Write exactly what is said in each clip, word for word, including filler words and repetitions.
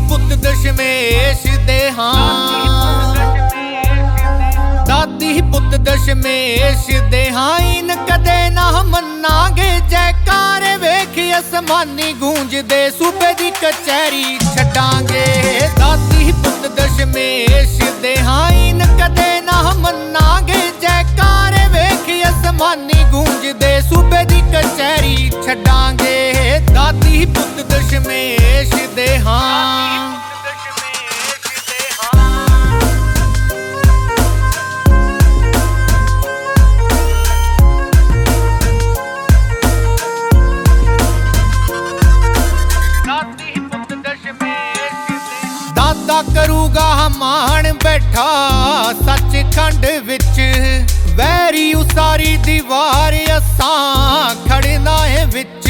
ਪੁੱਤ ਦਸ਼ਮੇਸ਼ ਦੇ ਹਾਂ ਦਾਦੀ ਪੁੱਤ ਦਸ਼ਮੇਸ਼ ਦੇ ਹਾਂ ਇਨ ਕਦੇ ਨਾ ਮੰਨਾਂਗੇ ਜੈਕਾਰੇ ਵੇਖ ਅਸਮਾਨੀ ਗੂੰਜਦੇ ਸੂਬੇ ਦੀ ਕਚਹਿਰੀ ਛੱਡਾਂਗੇ ਦਾਦੀ ਪੁੱਤ ਦਸ਼ਮੇਸ਼ ਦੇ ਹਾਂ ਇਨ ਕਦੇ ਨਾ ਮੰਨਾਂਗੇ ਜੈਕਾਰੇ ਵੇਖ ਅਸਮਾਨੀ ਗੂੰਜਦੇ ਸੂਬੇ ਦੀ ਕਚਹਿਰੀ ਛੱਡਾਂਗੇ ਦਾਦੀ ਪੁੱਤ ਦਸ਼ਮੇਸ਼ ਦੇ ਹਾਂ ਦਾਦਾ ਕਰੂਗਾ ਮਾਣ ਬੈਠਾ ਸੱਚਖੰਡ ਵਿੱਚ ਵੈਰੀ ਉਸਾਰੀ ਦੀਵਾਰ ਅਸਾਂ ਖੜਨਾ ਏ ਵਿੱਚ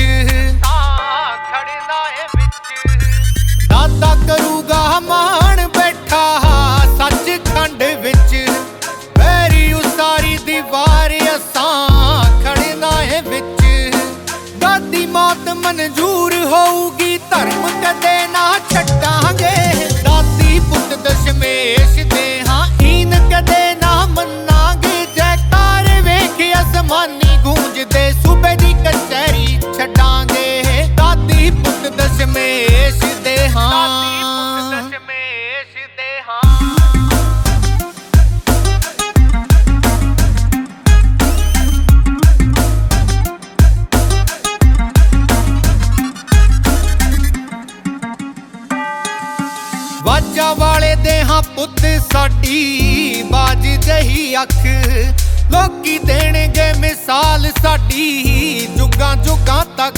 ਦਾਦਾ ਕਰੂਗਾ ਮਾਣ ਬੈਠਾ ਸੱਚਖੰਡ ਵਿੱਚ ਵੈਰੀ ਉਸਾਰੀ ਦੀਵਾਰ ਅਸਾਂ ਖੜਨਾ ਏ ਵਿੱਚ ਦਾਦੀ ਮੌਤ ਮਨਜ਼ੂਰ ਹੋਊਗੀ ਧਰਮ ਕਦੇ ਨਾ ਛੱਡਾਂਗੇ ਦਾਦੀ ਪੁੱਤ ਦਸ਼ਮੇਸ਼ ਦੇ ਹਾਂ ਹੀਨ ਕਦੇ ਨਾ ਮੰਨਾਂਗੇ ਜੈਕਾਰੇ ਵੇਖ ਅਸਮਾਨੀ ਗੂੰਜਦੇ ਸੂਬੇ ਦੀ ਕਚਹਿਰੀ ਛੱਡਾਂਗੇ ਦਾਦੀ ਪੁੱਤ ਦਸ਼ਮੇਸ਼ ਦੇ ਹਾਂ ਦਸ਼ਮੇਸ਼ ਦੇ ਹਾਂ ਵਾਜਾਂ ਵਾਲੇ ਦੇ ਹਾਂ ਪੁੱਤ ਸਾਡੀ ਬਾਜ ਜਹੀ ਅੱਖ ਲੋਕੀ ਦੇਣਗੇ ਮਿਸਾਲ ਸਾਡੀ ਜੁਗਾਂ ਜੁਗਾਂ ਤੱਕ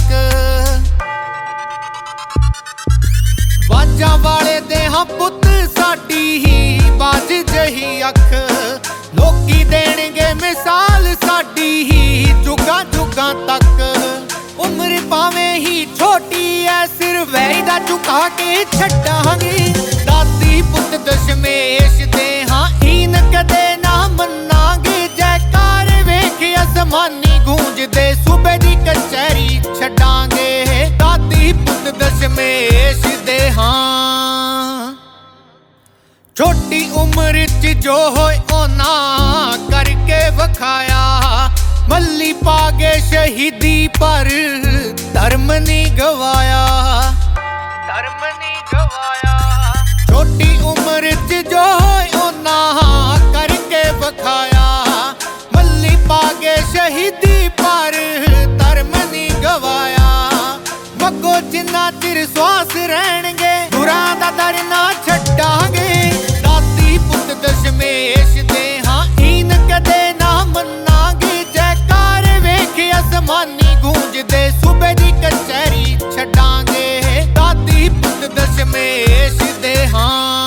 ਵਾਜਾਂ ਵਾਲੇ ਦੇ ਹਾਂ ਪੁੱਤ ਸਾਡੀ ਬਾਜ ਜਹੀ ਅੱਖ ਲੋਕੀ ਦੇਣਗੇ ਮਿਸਾਲ ਸਾਡੀ ਜੁਗਾਂ ਜੁਗਾਂ ਤੱਕ ਉਮਰ ਭਾਵੇਂ ਹੀ ਛੋਟੀ ਐ ਸਿਰ ਵੈਰੀ ਦਾ ਝੁਕਾ ਕੇ ਛੱਡਾਂਗੇ ਦਾਦੀ ਪੁੱਤ ਦਸ਼ਮੇਸ਼ ਦੇ ਹਾਂ ਹੀਨ ਕਦੇ ਨਾ ਮੰਨਾਂਗੇ ਜੈਕਾਰੇ ਵੇਖ ਅਸਮਾਨੀ ਗੂੰਜਦੇ ਸੂਬੇ ਦੀ ਕਚਹਿਰੀ ਛੱਡਾਂਗੇ ਦਾਦੀ ਪੁੱਤ ਦਸ਼ਮੇਸ਼ ਦੇ ਹਾਂ ਛੋਟੀ ਉਮਰ 'ਚ ਜੋ ਹੋਏ ਉਹਨਾਂ ਕਰਕੇ ਵਿਖਾਇਆ ਮੱਲੀ ਪਾ ਗਏ ਸ਼ਹੀਦੀ ਪਰ ਧਰਮ ਨਹੀਂ ਗਵਾਇਆ ਧਰਮ ਨਹੀਂ ਗਵਾਇਆ ਛੋਟੀ ਉਮਰ 'ਚ ਜੋ ਹੋਏ ਉਹਨਾਂ ਕਰਕੇ ਵਿਖਾਇਆ ਮੱਲੀ ਪਾ ਗਏ ਸ਼ਹੀਦੀ ਪਰ ਧਰਮ ਨਹੀਂ ਗਵਾਇਆ ਮੱਗੋ ਜਿੰਨਾ ਚਿਰ ਸਵਾਸ ਰਹਿਣਗੇ ਗੁਰਾਂ ਦਾ ਦਰ ਨਾ ਛੱਡਾਂਗੇ ਦਾਦੀ ਪੁੱਤ ਦਸ਼ਮੇਸ਼ ਦੇ ਹਾਂ ਹੀਨ ਕਦੇ ਨਾ ਮੰਨਾਂਗੇ ਜੈਕਾਰੇ ਵੇਖ ਅਸਮਾਨੀ ਗੂੰਜਦੇ ਸੂਬੇ ਦੀ ਕਚਹਿਰੀ ਛੱਡਾਂਗੇ ਦਾਦੀ ਪੁੱਤ ਦਸ਼ਮੇਸ਼ ਦੇ ਹਾਂ